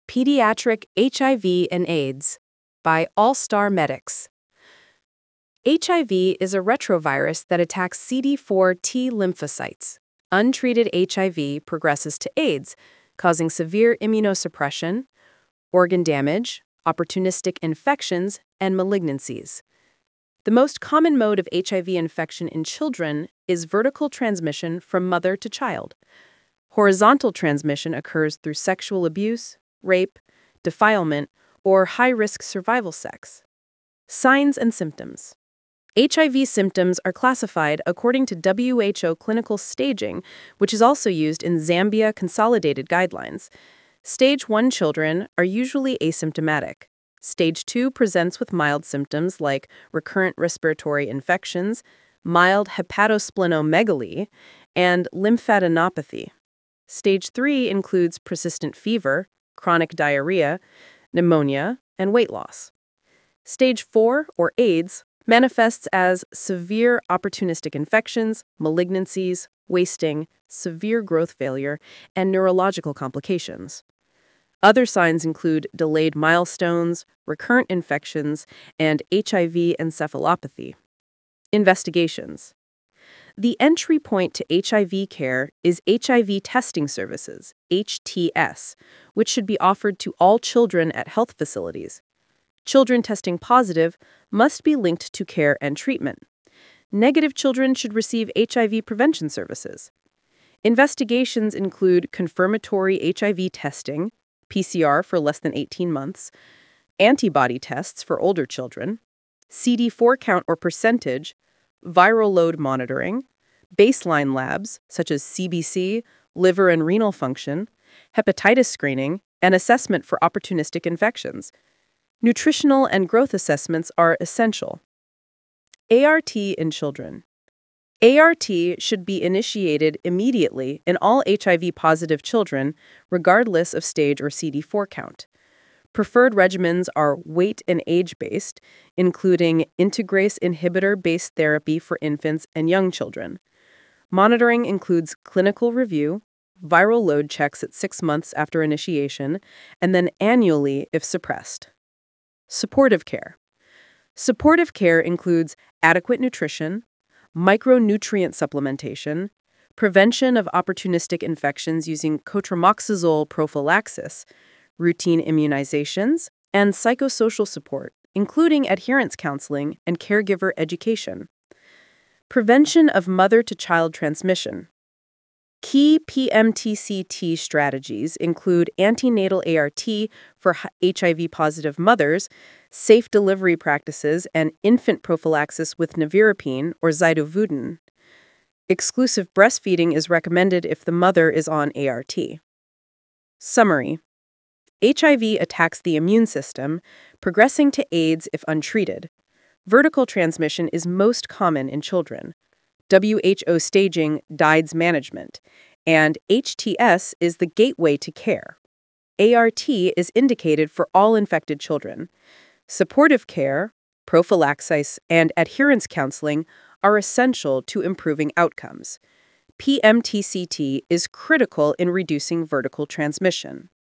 Pediatric HIV and AIDS by All Star Medics. HIV is a retrovirus that attacks CD4 T lymphocytes. Untreated HIV progresses to AIDS, causing severe immunosuppression, organ damage, opportunistic infections, and malignancies. The most common mode of HIV infection in children is vertical transmission from mother to child. Horizontal transmission occurs through sexual abuse, rape, defilement, or high-risk survival sex. Signs and symptoms. HIV symptoms are classified according to WHO clinical staging, which is also used in Zambia Consolidated Guidelines. Stage 1 children are usually asymptomatic. Stage 2 presents with mild symptoms like recurrent respiratory infections, mild hepatosplenomegaly, and lymphadenopathy. Stage 3 includes persistent fever, chronic diarrhea, pneumonia, and weight loss. Stage 4, or AIDS, manifests as severe opportunistic infections, malignancies, wasting, severe growth failure, and neurological complications. Other signs include delayed milestones, recurrent infections, and HIV encephalopathy. Investigations. The entry point to HIV care is HIV testing services, HTS, which should be offered to all children at health facilities. Children testing positive must be linked to care and treatment. Negative children should receive HIV prevention services. Investigations include confirmatory HIV testing, PCR for less than 18 months, antibody tests for older children, CD4 count or percentage, viral load monitoring, baseline labs such as CBC, liver and renal function, hepatitis screening, and assessment for opportunistic infections. Nutritional and growth assessments are essential. ART in children. ART should be initiated immediately in all HIV-positive children, regardless of stage or CD4 count. Preferred regimens are weight and age-based, including integrase inhibitor-based therapy for infants and young children. Monitoring includes clinical review, viral load checks at 6 months after initiation, and then annually if suppressed. Supportive care. Supportive care includes adequate nutrition, micronutrient supplementation, prevention of opportunistic infections using cotrimoxazole prophylaxis, routine immunizations, and psychosocial support, including adherence counseling and caregiver education. Prevention of mother-to-child transmission. Key PMTCT strategies include antenatal ART for HIV-positive mothers, safe delivery practices, and infant prophylaxis with nevirapine or zidovudin. Exclusive breastfeeding is recommended if the mother is on ART. Summary. HIV attacks the immune system, progressing to AIDS if untreated. Vertical transmission is most common in children. WHO staging guides management, and HTS is the gateway to care. ART is indicated for all infected children. Supportive care, prophylaxis, and adherence counseling are essential to improving outcomes. PMTCT is critical in reducing vertical transmission.